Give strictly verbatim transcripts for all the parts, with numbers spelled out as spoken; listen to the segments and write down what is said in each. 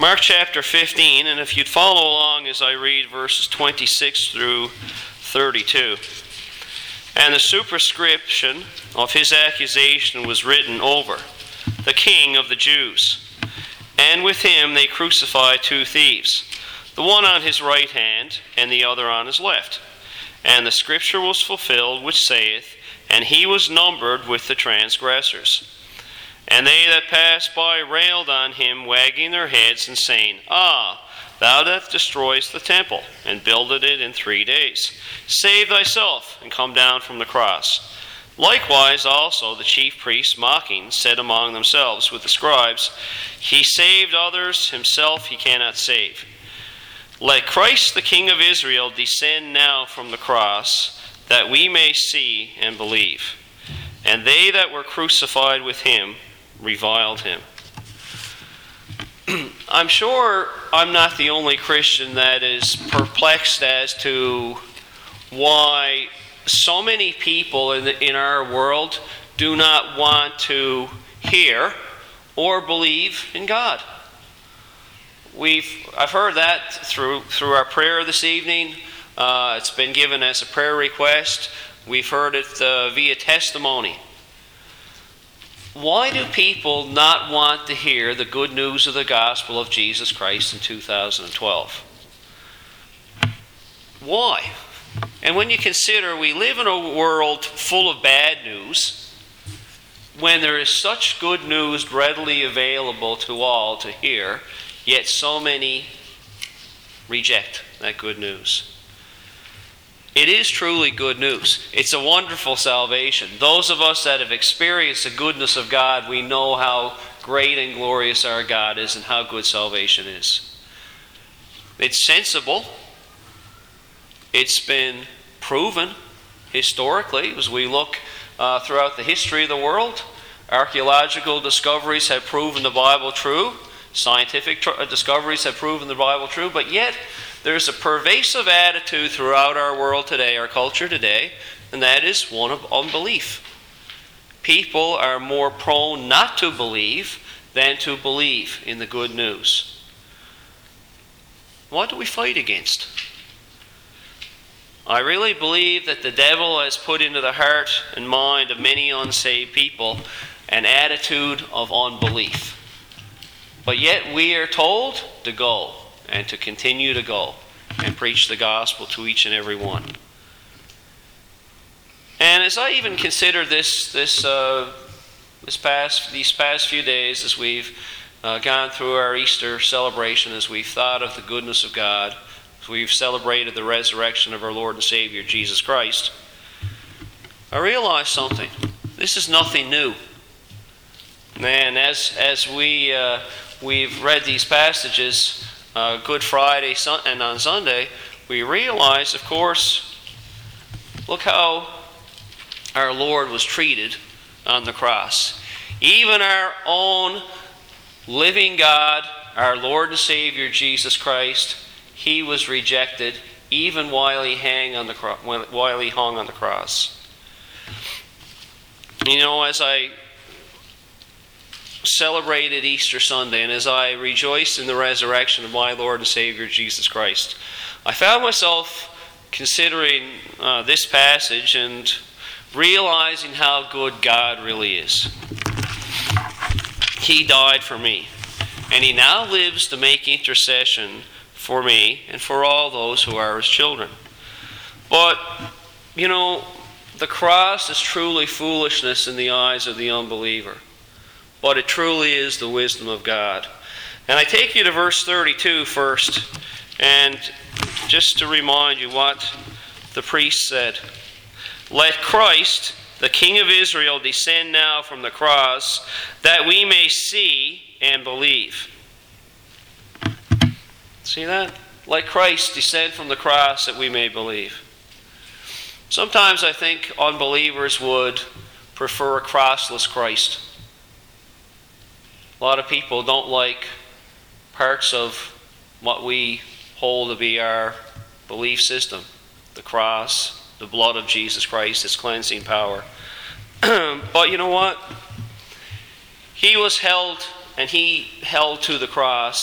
Mark chapter fifteen, and if you'd follow along as I read verses twenty-six through thirty-two. And the superscription of his accusation was written over, the King of the Jews. And with him they crucified two thieves, the one on his right hand, and the other on his left. And the scripture was fulfilled, which saith, And he was numbered with the transgressors. And they that passed by railed on him, wagging their heads, and saying, Ah, thou that destroyest the temple, and builded it in three days, save thyself, and come down from the cross. Likewise also the chief priests, mocking, said among themselves with the scribes, He saved others, himself he cannot save. Let Christ the King of Israel descend now from the cross, that we may see and believe. And they that were crucified with him reviled him. I'm sure I'm not the only Christian that is perplexed as to why so many people in, the, in our world do not want to hear or believe in God. We've I've heard that through through our prayer this evening. Uh, it's been given as a prayer request. We've heard it uh, via testimony. Why do people not want to hear the good news of the gospel of Jesus Christ in two thousand twelve? Why? And when you consider we live in a world full of bad news, when there is such good news readily available to all to hear, yet so many reject that good news. It is truly good news. It's a wonderful salvation. Those of us that have experienced the goodness of God, we know how great and glorious our God is and how good salvation is. It's sensible. It's been proven historically as we look uh, throughout the history of the world. Archaeological discoveries have proven the Bible true. Scientific tr- discoveries have proven the Bible true. But yet, there's a pervasive attitude throughout our world today, our culture today, and that is one of unbelief. People are more prone not to believe than to believe in the good news. What do we fight against? I really believe that the devil has put into the heart and mind of many unsaved people an attitude of unbelief. But yet we are told to go and to continue to go and preach the gospel to each and every one. And as I even consider this this uh, this past these past few days, as we've uh, gone through our Easter celebration, as we've thought of the goodness of God, as we've celebrated the resurrection of our Lord and Savior Jesus Christ, I realize something. This is nothing new. And as as we uh, we've read these passages, uh, Good Friday and on Sunday, we realize, of course, look how our Lord was treated on the cross. Even our own living God, our Lord and Savior Jesus Christ, He was rejected even while he hang on the cro- while he hung on the cross. You know, as I celebrated Easter Sunday, and as I rejoiced in the resurrection of my Lord and Savior Jesus Christ, I found myself considering uh, this passage and realizing how good God really is. He died for me, and He now lives to make intercession for me and for all those who are His children. But, you know, the cross is truly foolishness in the eyes of the unbeliever. But it truly is the wisdom of God. And I take you to verse thirty-two first, and just to remind you what the priest said. Let Christ, the King of Israel, descend now from the cross, that we may see and believe. See that? Let Christ descend from the cross, that we may believe. Sometimes I think unbelievers would prefer a crossless Christ. A lot of people don't like parts of what we hold to be our belief system. The cross, the blood of Jesus Christ, its cleansing power. But you know what? He was held, and He held to the cross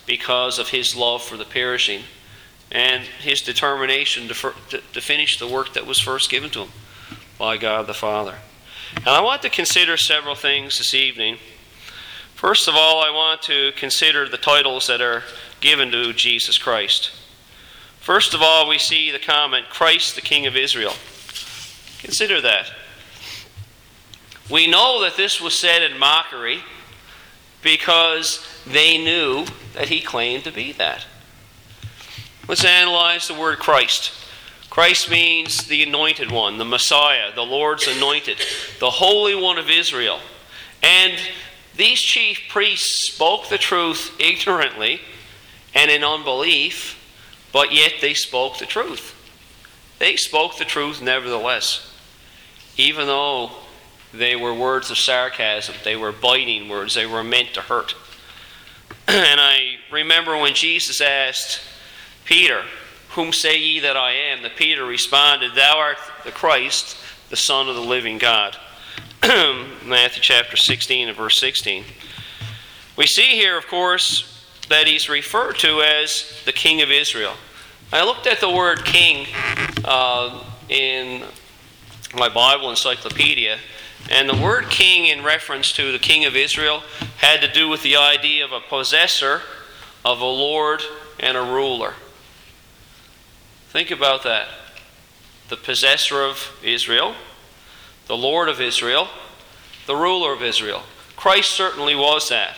because of his love for the perishing and his determination to, to, to finish the work that was first given to him by God the Father. And I want to consider several things this evening. First of all, I want to consider the titles that are given to Jesus Christ. First of all, we see the comment, Christ the King of Israel. Consider that. We know that this was said in mockery because they knew that he claimed to be that. Let's analyze the word Christ. Christ means the anointed one, the Messiah, the Lord's anointed, the Holy One of Israel. And these chief priests spoke the truth ignorantly and in unbelief, but yet they spoke the truth. They spoke the truth nevertheless, even though they were words of sarcasm, they were biting words, they were meant to hurt. And I remember when Jesus asked Peter, "Whom say ye that I am?" that Peter responded, "Thou art the Christ, the Son of the living God." Matthew chapter sixteen and verse sixteen. We see here, of course, that he's referred to as the King of Israel. I looked at the word king uh, in my Bible encyclopedia, and the word king in reference to the King of Israel had to do with the idea of a possessor, of a lord, and a ruler. Think about that. The possessor of Israel, the Lord of Israel, the ruler of Israel. Christ certainly was that.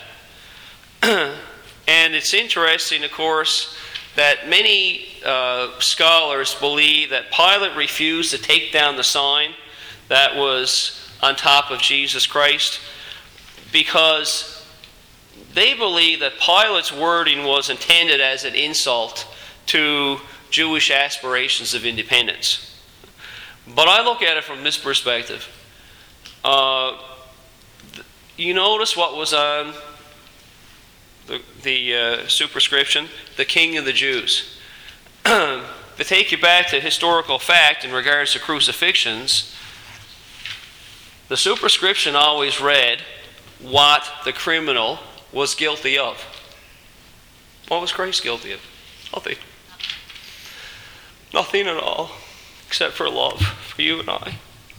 And it's interesting, of course, that many uh, scholars believe that Pilate refused to take down the sign that was on top of Jesus Christ because they believe that Pilate's wording was intended as an insult to Jewish aspirations of independence. But I look at it from this perspective. Uh, you notice what was on the, the uh, superscription? The King of the Jews. To take you back to historical fact in regards to crucifixions, the superscription always read what the criminal was guilty of. What was Christ guilty of? Nothing. Nothing at all, except for love for you and I.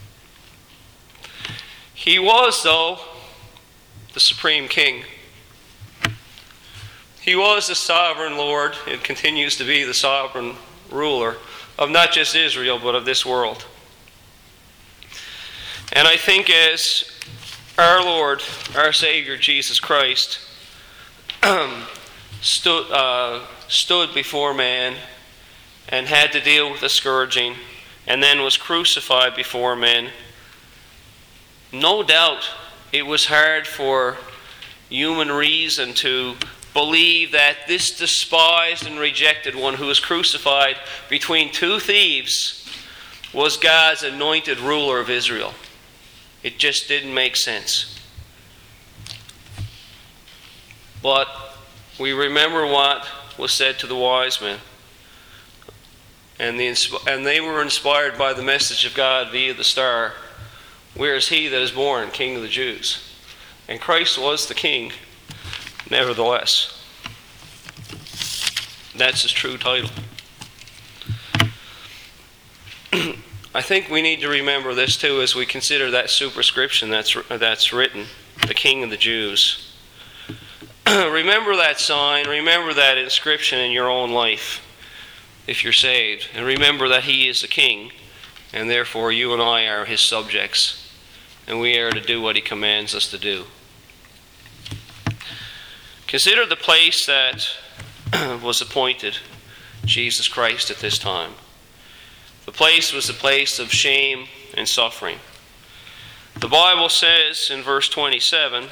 He was, though, the supreme king. He was the sovereign Lord and continues to be the sovereign ruler of not just Israel, but of this world. And I think as our Lord, our Savior, Jesus Christ, stood, uh, stood before man and had to deal with the scourging, and then was crucified before men, no doubt it was hard for human reason to believe that this despised and rejected one who was crucified between two thieves was God's anointed ruler of Israel. It just didn't make sense. But we remember what was said to the wise men. And, the, and they were inspired by the message of God via the star. Where is he that is born, King of the Jews? And Christ was the King, nevertheless. That's his true title. I think we need to remember this too as we consider that superscription that's, that's written, the King of the Jews. Remember that sign, remember that inscription in your own life if you're saved. And remember that he is the King, and therefore you and I are his subjects, and we are to do what he commands us to do. Consider the place that was appointed Jesus Christ at this time. The place was a place of shame and suffering. The Bible says in verse twenty-seven,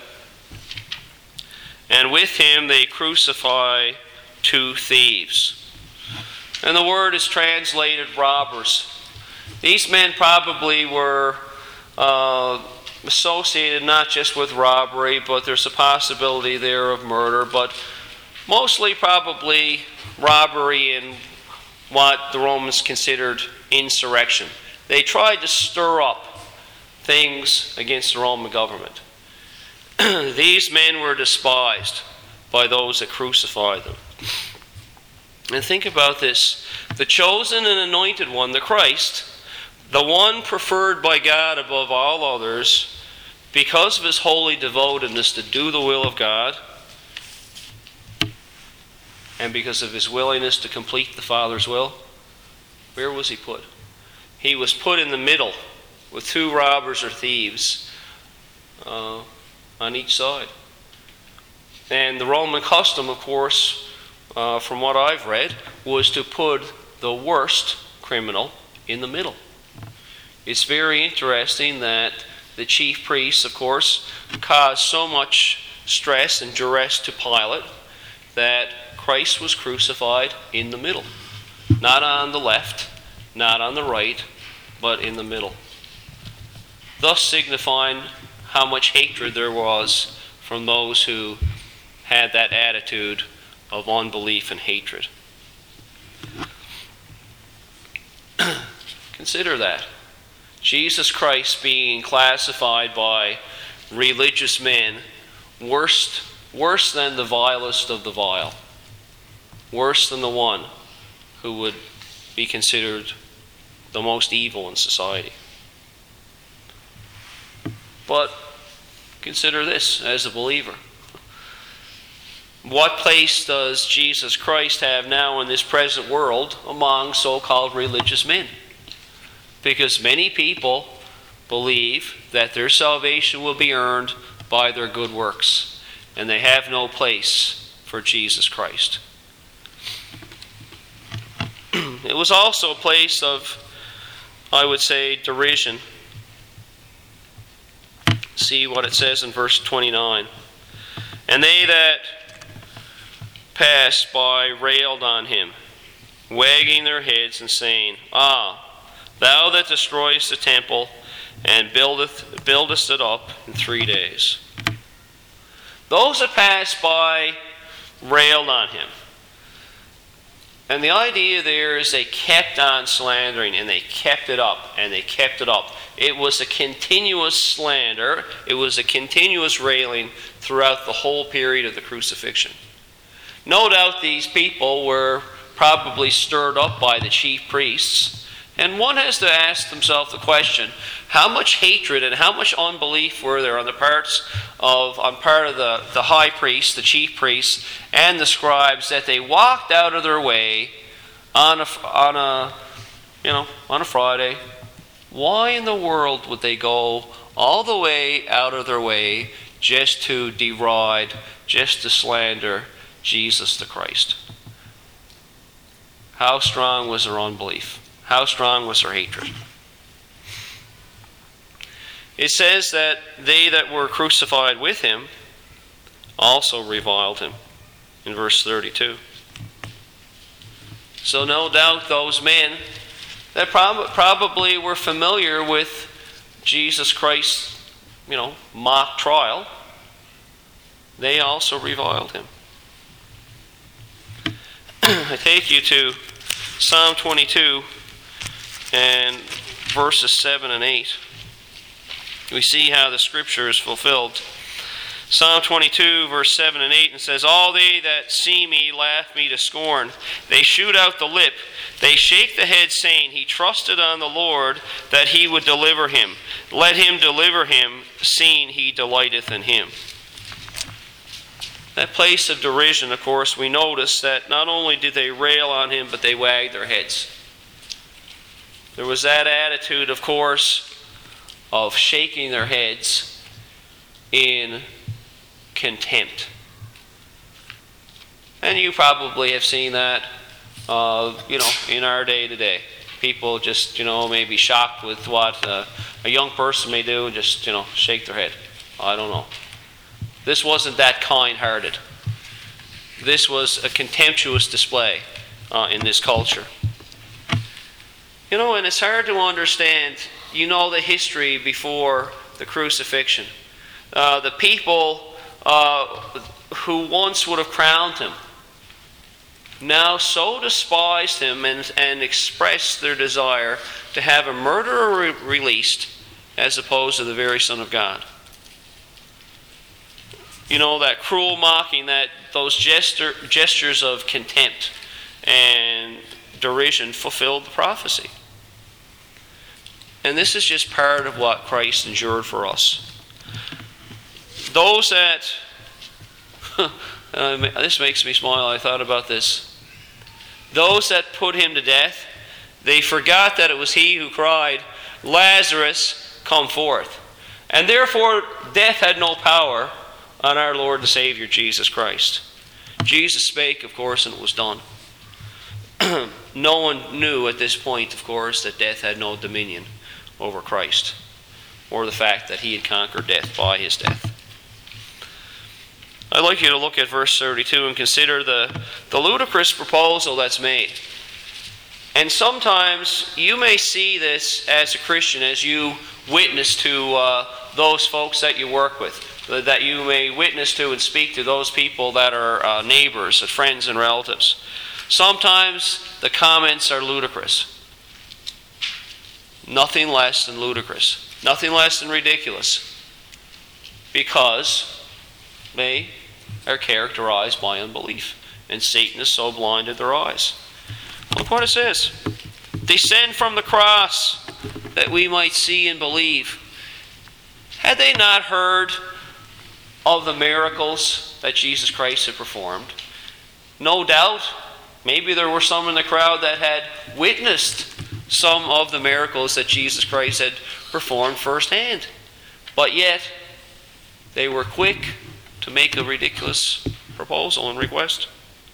"And with him they crucify two thieves." And the word is translated robbers. These men probably were uh, associated not just with robbery, but there's a possibility there of murder, but mostly probably robbery in what the Romans considered insurrection. They tried to stir up things against the Roman government. These men were despised. by those that crucified them. And think about this. The chosen and anointed one, the Christ, the one preferred by God above all others, because of his holy devotedness to do the will of God, and because of his willingness to complete the Father's will, where was he put? He was put in the middle with two robbers or thieves uh, on each side. And the Roman custom, of course, uh, from what I've read, was to put the worst criminal in the middle. It's very interesting that the chief priests, of course, caused so much stress and duress to Pilate that Christ was crucified in the middle. Not on the left, not on the right, but in the middle. Thus signifying how much hatred there was from those who had that attitude of unbelief and hatred. Consider that. Jesus Christ being classified by religious men worse, worse than the vilest of the vile. Worse than the one who would be considered the most evil in society. But consider this as a believer. What place does Jesus Christ have now in this present world among so-called religious men? Because many people believe that their salvation will be earned by their good works, and they have no place for Jesus Christ. It was also a place of, I would say, derision. See what it says in verse twenty-nine. And they that passed by railed on him, wagging their heads and saying, Ah, thou that destroyest the temple and buildeth, buildest it up in three days. Those that passed by railed on him. And the idea there is they kept on slandering, and they kept it up, and they kept it up. It was a continuous slander. It was a continuous railing throughout the whole period of the crucifixion. No doubt these people were probably stirred up by the chief priests. And one has to ask themselves the question, how much hatred and how much unbelief were there on the parts of on part of the, the high priests, the chief priests, and the scribes, that they walked out of their way on a, on a you know on a Friday. Why in the world would they go all the way out of their way just to deride, just to slander Jesus the Christ? How strong was their unbelief? How strong was their hatred? It says that they that were crucified with him also reviled him in verse thirty-two. So no doubt those men that prob- probably were familiar with Jesus Christ's, you know, mock trial, they also reviled him. I take you to Psalm twenty-two and verses seven and eight. We see how the scripture is fulfilled. Psalm twenty-two, verse seven and eight, and says, All they that see me laugh me to scorn. They shoot out the lip. They shake the head, saying, He trusted on the Lord, that he would deliver him. Let him deliver him, seeing he delighteth in him. That place of derision, of course, we notice that not only did they rail on him, but they wagged their heads. There was that attitude, of course, of shaking their heads in contempt. And you probably have seen that, uh, you know, in our day to day. People just, you know, may be shocked with what uh, a young person may do and just, you know, shake their head. I don't know. This wasn't that kind-hearted. This was a contemptuous display uh, in this culture. You know, and it's hard to understand, you know, the history before the crucifixion. Uh, the people uh, who once would have crowned him now so despised him and, and expressed their desire to have a murderer re- released as opposed to the very Son of God. You know, that cruel mocking that those gesture, gestures of contempt and derision fulfilled the prophecy. And this is just part of what Christ endured for us. Those that, uh, this makes me smile, I thought about this. Those that put him to death, they forgot that it was he who cried, "Lazarus, come forth." And therefore, death had no power on our Lord and Savior, Jesus Christ. Jesus spake, of course, and it was done. No one knew at this point, of course, that death had no dominion over Christ, or the fact that he had conquered death by his death. I'd like you to look at verse thirty-two and consider the, the ludicrous proposal that's made. And sometimes you may see this as a Christian, as you witness to uh, those folks that you work with, that you may witness to and speak to those people that are uh, neighbors, friends, and relatives. Sometimes the comments are ludicrous. Nothing less than ludicrous. Nothing less than ridiculous. Because they are characterized by unbelief. And Satan has so blinded their eyes. Look what it says. Descend from the cross that we might see and believe. Had they not heard of the miracles that Jesus Christ had performed? No doubt, maybe there were some in the crowd that had witnessed some of the miracles that Jesus Christ had performed firsthand. But yet, they were quick to make a ridiculous proposal and request.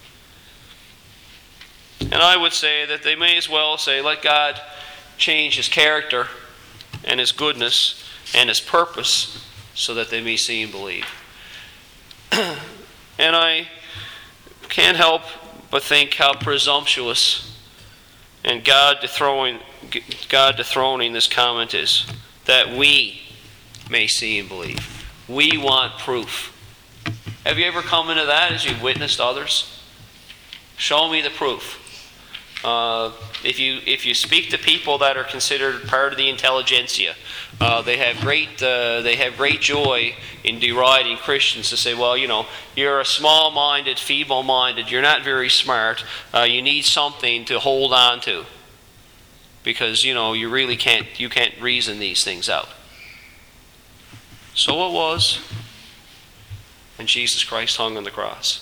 And I would say that they may as well say, let God change his character and his goodness and his purpose so that they may see and believe. And I can't help but think how presumptuous and God dethroning, God dethroning this comment is, that we may see and believe. We want proof. Have you ever come into that as you've witnessed others? Show me the proof. Uh, if you if you speak to people that are considered part of the intelligentsia, uh, they have great uh, they have great joy in deriding Christians to say, well, you know, you're a small-minded, feeble-minded, you're not very smart, uh, you need something to hold on to, because you know you really can't you can't reason these things out. So it was when Jesus Christ hung on the cross.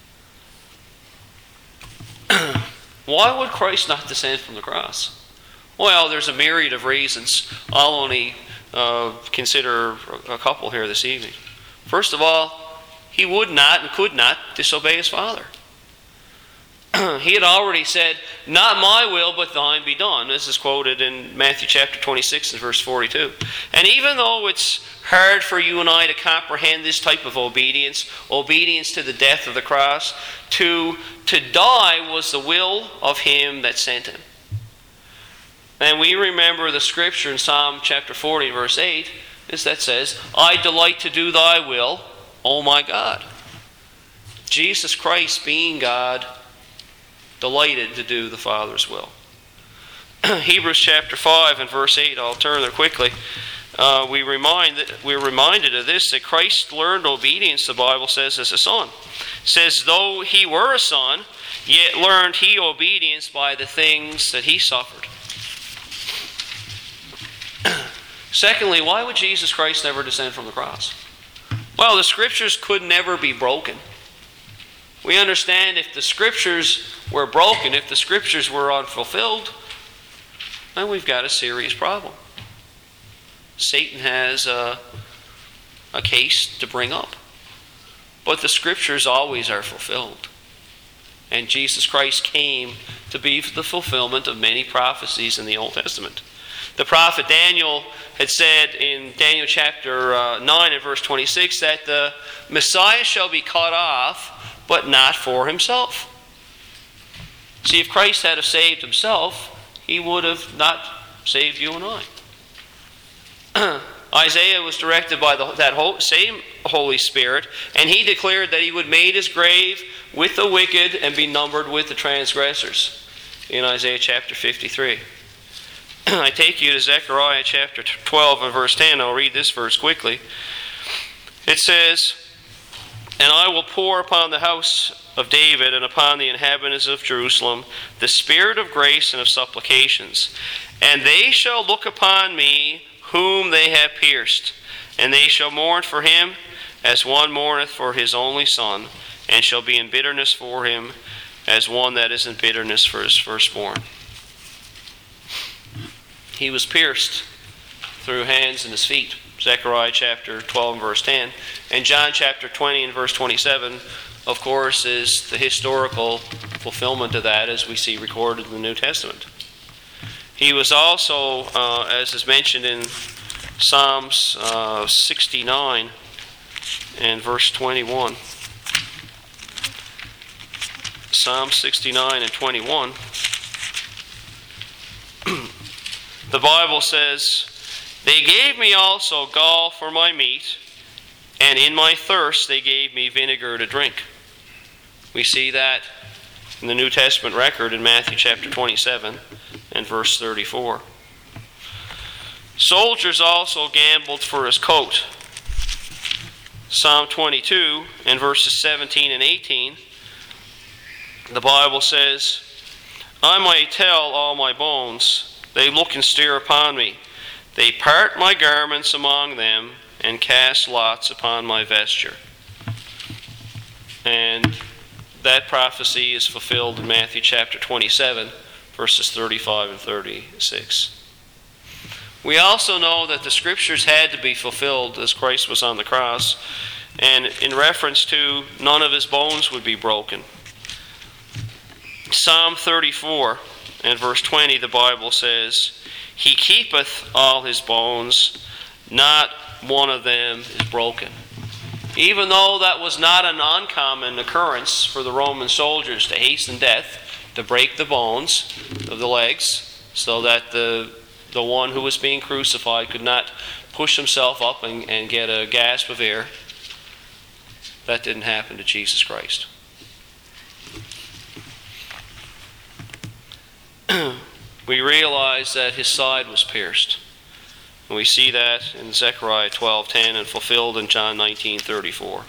Why would Christ not descend from the cross? Well, there's a myriad of reasons. I'll only uh, consider a couple here this evening. First of all, he would not and could not disobey his Father. He had already said, not my will, but thine be done. This is quoted in Matthew chapter twenty-six and verse forty-two. And even though it's hard for you and I to comprehend this type of obedience, obedience to the death of the cross, to, to die was the will of him that sent him. And we remember the scripture in Psalm chapter forty, verse eight, is that says, I delight to do thy will, O my God. Jesus Christ, being God, delighted to do the Father's will. Hebrews chapter five and verse eight, I'll turn there quickly. Uh, we remind that, we're reminded of this, that Christ learned obedience, the Bible says, as a son. It says, though he were a son, yet learned he obedience by the things that he suffered. Secondly, why would Jesus Christ never descend from the cross? Well, the scriptures could never be broken. We understand if the scriptures were broken, if the scriptures were unfulfilled, then we've got a serious problem. Satan has a, a case to bring up. But the scriptures always are fulfilled. And Jesus Christ came to be the fulfillment of many prophecies in the Old Testament. The prophet Daniel had said in Daniel chapter uh, nine and verse twenty-six that the Messiah shall be cut off, but not for himself. See, if Christ had have saved himself, he would have not saved you and I. Isaiah was directed by the, that whole, same Holy Spirit, and he declared that he would make his grave with the wicked and be numbered with the transgressors in Isaiah chapter fifty-three. I take you to Zechariah chapter twelve and verse ten. I'll read this verse quickly. It says, And I will pour upon the house of David and upon the inhabitants of Jerusalem the spirit of grace and of supplications. And they shall look upon me whom they have pierced, and they shall mourn for him as one mourneth for his only son, and shall be in bitterness for him as one that is in bitterness for his firstborn. He was pierced through hands and his feet. Zechariah chapter twelve and verse ten. And John chapter twenty and verse twenty-seven, of course, is the historical fulfillment of that as we see recorded in the New Testament. He was also, uh, as is mentioned in Psalms uh, sixty-nine and verse twenty-one. Psalm sixty-nine and twenty-one. The Bible says, "They gave me also gall for my meat, and in my thirst they gave me vinegar to drink." We see that in the New Testament record in Matthew chapter twenty-seven and verse thirty-four. Soldiers also gambled for his coat. Psalm twenty-two and verses seventeen and eighteen, the Bible says, "I might tell all my bones, they look and stare upon me. They part my garments among them, and cast lots upon my vesture." And that prophecy is fulfilled in Matthew chapter twenty-seven, verses thirty-five and thirty-six. We also know that the scriptures had to be fulfilled as Christ was on the cross, and in reference to none of his bones would be broken. Psalm thirty-four and verse twenty, the Bible says, "He keepeth all his bones, not one of them is broken." Even though that was not an uncommon occurrence for the Roman soldiers to hasten death, to break the bones of the legs, so that the, the one who was being crucified could not push himself up and, and get a gasp of air, that didn't happen to Jesus Christ. We realize that his side was pierced. And we see that in Zechariah twelve ten and fulfilled in John nineteen thirty-four.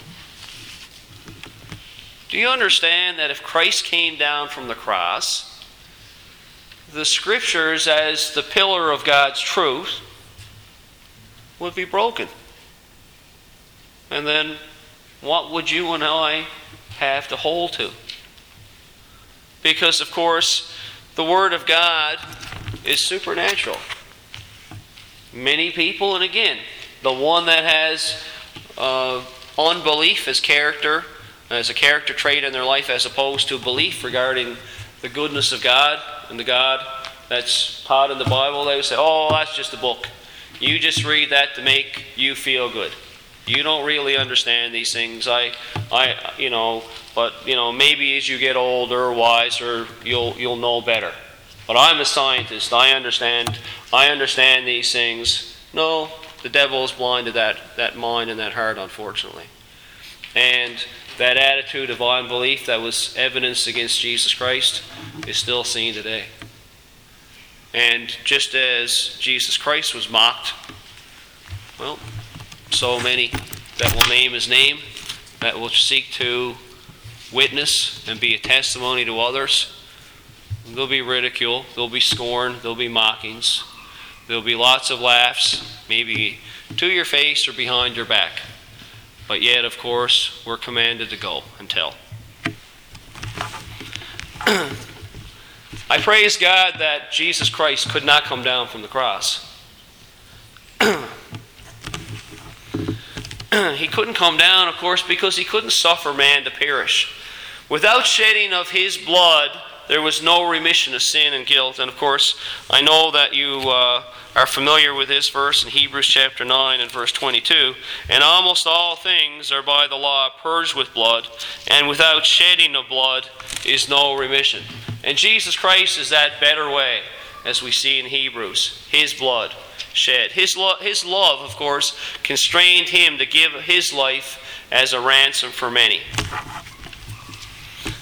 Do you understand that if Christ came down from the cross, the scriptures as the pillar of God's truth would be broken? And then what would you and I have to hold to? Because, of course, the Word of God is supernatural. Many people, and again, the one that has uh, unbelief as character, as a character trait in their life, as opposed to belief regarding the goodness of God and the God that's taught in the Bible, they would say, "Oh, that's just a book. You just read that to make you feel good. You don't really understand these things. I, I, you know, but you know, maybe as you get older or wiser, you'll you'll know better. But I'm a scientist. I understand. I understand these things." No, the devil is blind to that that mind and that heart, unfortunately. And that attitude of unbelief that was evidenced against Jesus Christ is still seen today. And just as Jesus Christ was mocked, well, so many that will name his name, that will seek to witness and be a testimony to others, there'll be ridicule, there'll be scorn, there'll be mockings, there'll be lots of laughs, maybe to your face or behind your back. But yet, of course, we're commanded to go and tell. I praise God that Jesus Christ could not come down from the cross. He couldn't come down, of course, because he couldn't suffer man to perish. Without shedding of his blood, there was no remission of sin and guilt. And of course, I know that you uh, are familiar with this verse in Hebrews chapter nine and verse twenty-two. "And almost all things are by the law purged with blood, and without shedding of blood is no remission." And Jesus Christ is that better way, as we see in Hebrews. His blood shed. His, lo- his love, of course, constrained him to give his life as a ransom for many.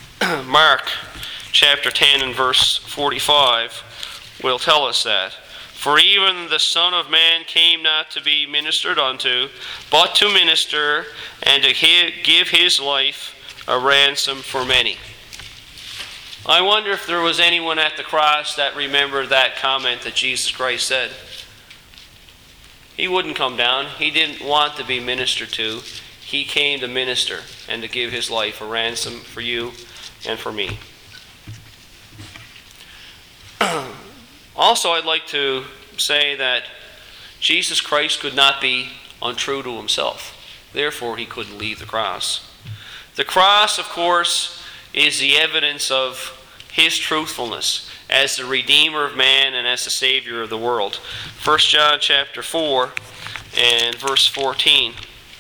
Mark chapter ten and verse forty-five will tell us that. For even the Son of Man came not to be ministered unto, but to minister, and to give his life a ransom for many. I wonder if there was anyone at the cross that remembered that comment that Jesus Christ said. He wouldn't come down. He didn't want to be ministered to. He came to minister and to give his life a ransom for you and for me. Also, I'd like to say that Jesus Christ could not be untrue to himself. Therefore, he couldn't leave the cross. The cross, of course, is the evidence of his truthfulness as the Redeemer of man and as the Savior of the world. First John chapter four and verse fourteen.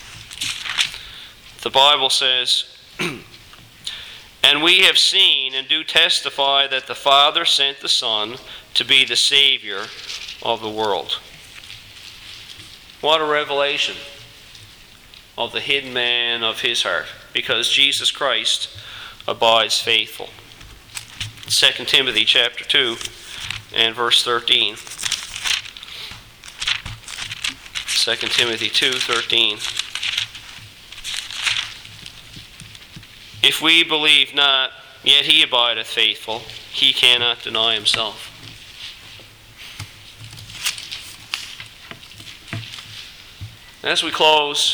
The Bible says, "And we have seen and do testify that the Father sent the Son to be the Savior of the world." What a revelation of the hidden man of his heart, because Jesus Christ abides faithful. Second Timothy chapter two and verse thirteen. Second Timothy two thirteen. "If we believe not, yet he abideth faithful, he cannot deny himself." As we close,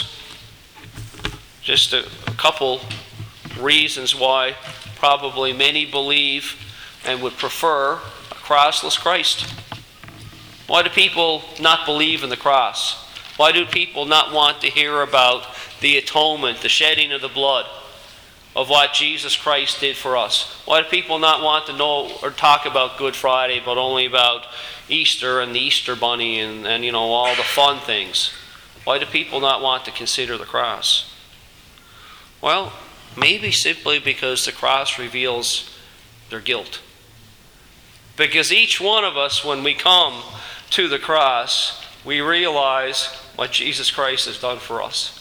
just a, a couple reasons why probably many believe and would prefer a crossless Christ. Why do people not believe in the cross? Why do people not want to hear about the atonement, the shedding of the blood, of what Jesus Christ did for us? Why do people not want to know or talk about Good Friday, but only about Easter and the Easter bunny and, and you know, all the fun things? Why do people not want to consider the cross? Well, maybe simply because the cross reveals their guilt. Because each one of us, when we come to the cross, we realize what Jesus Christ has done for us.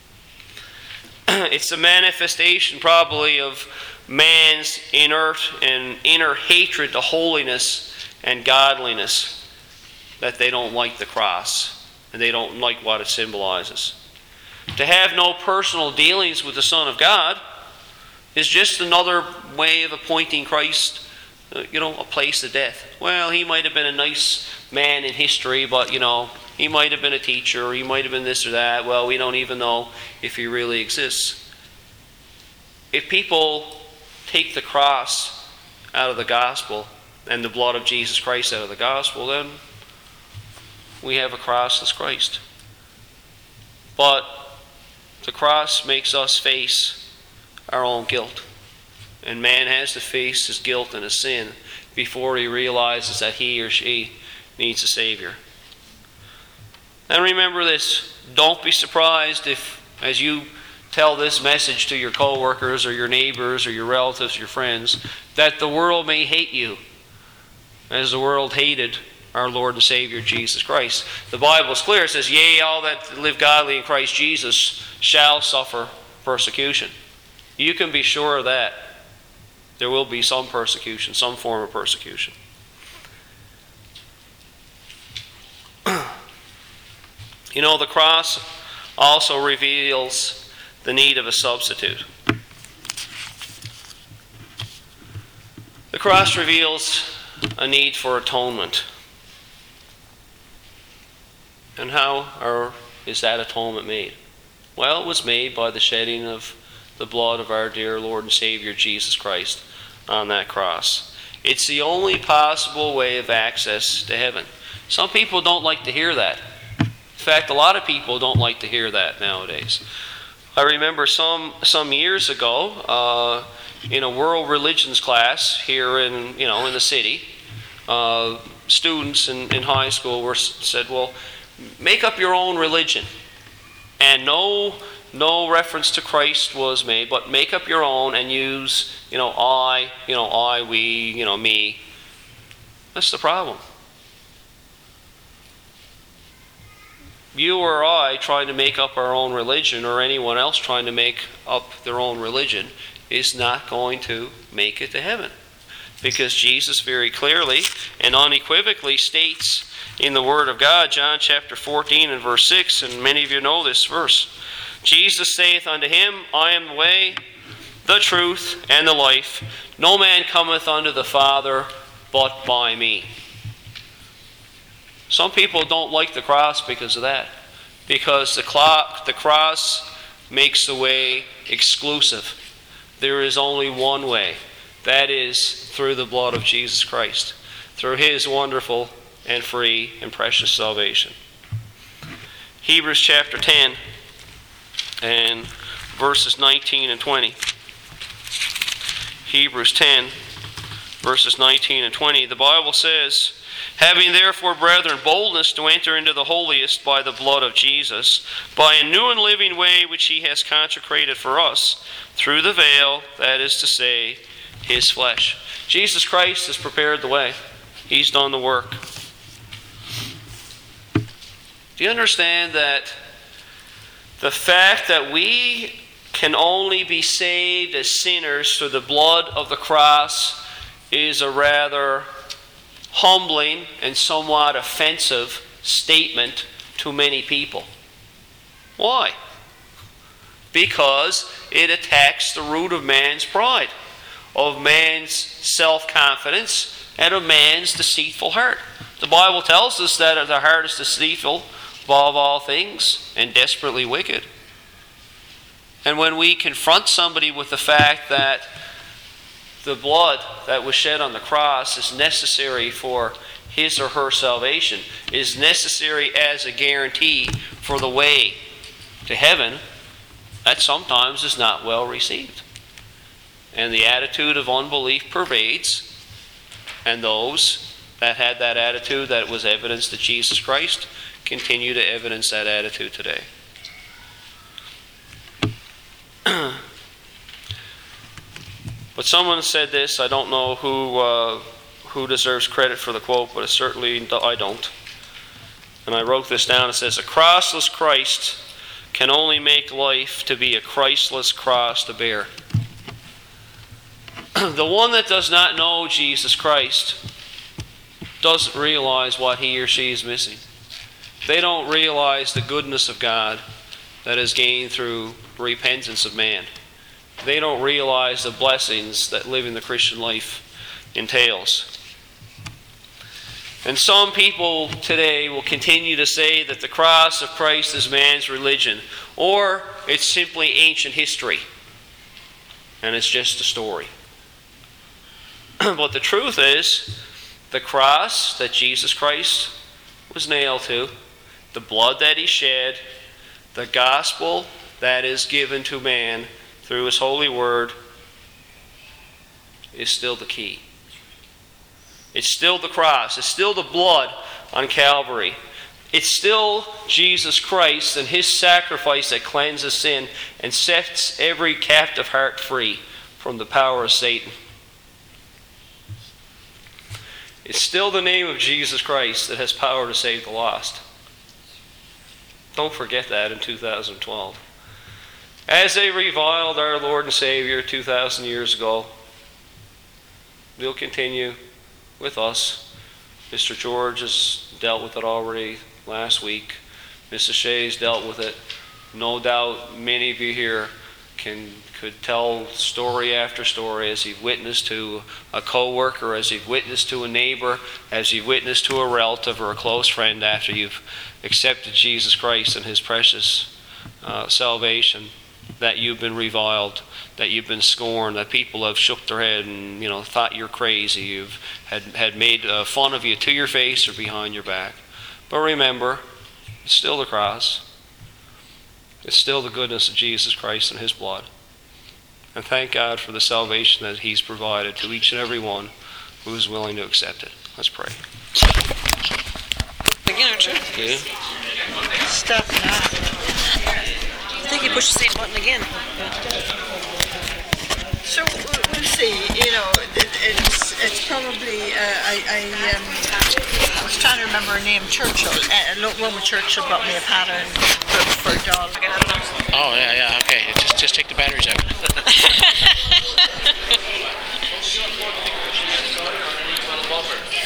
It's a manifestation probably of man's inert and inner hatred to holiness and godliness that they don't like the cross and they don't like what it symbolizes. To have no personal dealings with the Son of God is just another way of appointing Christ, uh, you know, a place of death. Well, he might have been a nice man in history, but, you know, he might have been a teacher, or he might have been this or that. Well, we don't even know if he really exists. If people take the cross out of the gospel and the blood of Jesus Christ out of the gospel, then we have a crossless Christ. But the cross makes us face our own guilt. And man has to face his guilt and his sin before he realizes that he or she needs a Savior. And remember this, don't be surprised if, as you tell this message to your co-workers or your neighbors or your relatives, your friends, that the world may hate you as the world hated our Lord and Savior Jesus Christ. The Bible is clear. It says, "Yea, all that live godly in Christ Jesus shall suffer persecution." You can be sure of that. There will be some persecution, some form of persecution. You know, the cross also reveals the need of a substitute. The cross reveals a need for atonement. And how are, is that atonement made? Well, it was made by the shedding of the blood of our dear Lord and Savior Jesus Christ on that cross. It's the only possible way of access to heaven. Some people don't like to hear that. In fact, a lot of people don't like to hear that nowadays. I remember some some years ago uh, in a world religions class here in you know in the city, uh, students in, in high school were said, "Well, make up your own religion," and no no reference to Christ was made, but make up your own and use you know I you know I we you know me. That's the problem. You or I trying to make up our own religion, or anyone else trying to make up their own religion, is not going to make it to heaven. because Jesus very clearly and unequivocally states in the Word of God, John chapter fourteen and verse six, and many of you know this verse. Jesus saith unto him, I am the way, the truth, and the life. No man cometh unto the Father but by me. Some people don't like the cross because of that. Because the, clock, the cross makes the way exclusive. There is only one way. That is through the blood of Jesus Christ. Through His wonderful and free and precious salvation. Hebrews chapter ten and verses nineteen and twenty. Hebrews ten, verses nineteen and twenty. The Bible says, having therefore, brethren, boldness to enter into the holiest by the blood of Jesus, by a new and living way which He has consecrated for us, through the veil, that is to say, His flesh. Jesus Christ has prepared the way. He's done the work. Do you understand that the fact that we can only be saved as sinners through the blood of the cross is a rather humbling and somewhat offensive statement to many people? Why? Because it attacks the root of man's pride, of man's self-confidence, and of man's deceitful heart. The Bible tells us that the heart is deceitful above all things and desperately wicked. And when we confront somebody with the fact that the blood that was shed on the cross is necessary for his or her salvation, is necessary as a guarantee for the way to heaven, that sometimes is not well received. And the attitude of unbelief pervades, and those that had that attitude that was evidence to Jesus Christ continue to evidence that attitude today. But someone said this, I don't know who uh, who deserves credit for the quote, but it certainly I don't. And I wrote this down. It says, a crossless Christ can only make life to be a Christless cross to bear. The one that does not know Jesus Christ doesn't realize what he or she is missing. They don't realize the goodness of God that is gained through repentance of man. They don't realize the blessings that living the Christian life entails. And some people today will continue to say that the cross of Christ is man's religion, or it's simply ancient history, and it's just a story. But the truth is, the cross that Jesus Christ was nailed to, the blood that he shed, the gospel that is given to man through his holy word, is still the key. It's still the cross. It's still the blood on Calvary. It's still Jesus Christ and his sacrifice that cleanses sin and sets every captive heart free from the power of Satan. It's still the name of Jesus Christ that has power to save the lost. Don't forget that in two thousand twelve. As they reviled our Lord and Savior two thousand years ago, they'll continue with us. Mister George has dealt with it already last week. Missus Shea's dealt with it. No doubt many of you here can could tell story after story as you've witnessed to a co-worker, as you've witnessed to a neighbor, as you've witnessed to a relative or a close friend after you've accepted Jesus Christ and his precious uh, salvation, that you've been reviled, that you've been scorned, that people have shook their head and, you know, thought you're crazy, you've had, had made uh, fun of you to your face or behind your back. But remember, it's still the cross. It's still the goodness of Jesus Christ and his blood. And thank God for the salvation that he's provided to each and every one who is willing to accept it. Let's pray. Again, aren't you? Okay. Stop now. I think you push the same button again. So we'll see. You know, it, it's it's probably uh, I I, um, I was trying to remember her name. Churchill. Uh, Roman Churchill brought me a pattern for, for a doll. Oh yeah, yeah. Okay, just just take the batteries out. bumper.